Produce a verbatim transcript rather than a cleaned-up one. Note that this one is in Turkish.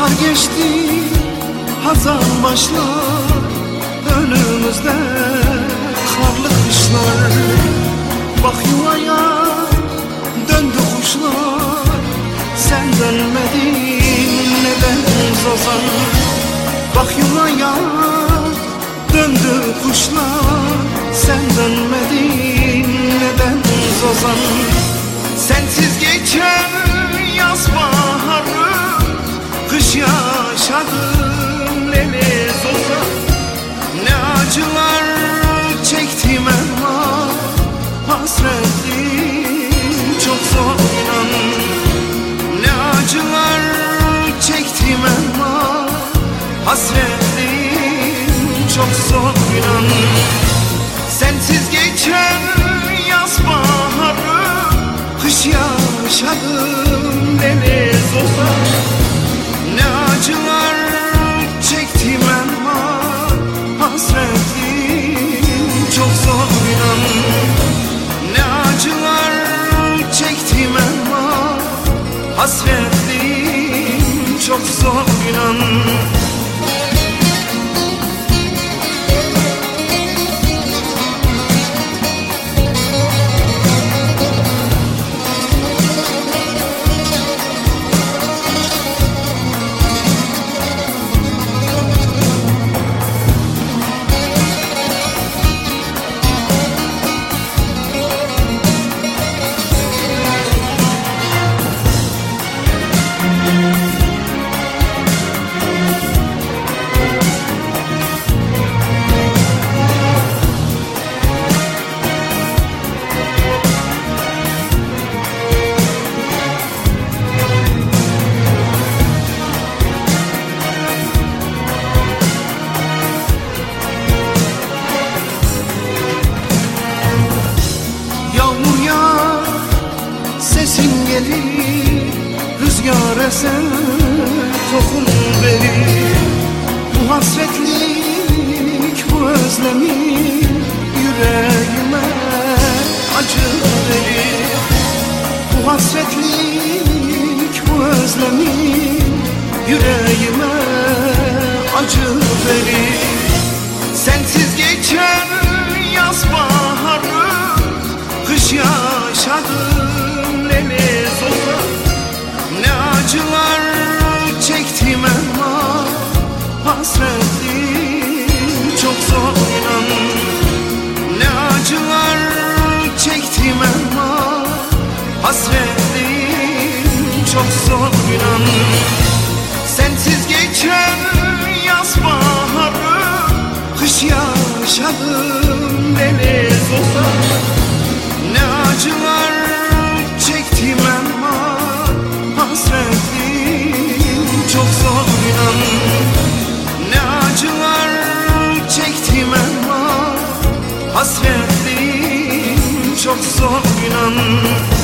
Bahar geçti, hazan başlar, önümüzde karlı kışlar. Bak yuvaya döndü kuşlar, sen dönmedin neden zozan? Bak yuvaya döndü kuşlar, sen dönmedin neden zozan? Sensiz geçen yaz baharı, kış yaşadım lele zozan. Ne acılar çektim ama hasretim çok zor inan. Ne acılar çektim ama hasretim çok zor inan. Sensiz geçen yaz baharı, kış yaşadım lele zozan. Ne acılar çektim ama hasretim çok zor inan. Ne acılar çektim ama hasretim çok zor inan. Sesin gelir, rüzgar eser, kokun verir. Bu hasretlik, bu özlemin yüreğime acı verir. Bu hasretlik, bu özlemin yüreğime acı verir. Sensiz geçen yaz baharı, kış yaşadım lele zozan. Ne acılar çektim ama hasretim çok zor inan. Ne acılar çektim ama hasretim çok zor inan. Sensiz geçen yaz baharı, kış yaşadım lele zozan. Ne acılar çektim ama hasretim çok zor inan. Ne acılar çektim ama hasretim çok zor inan.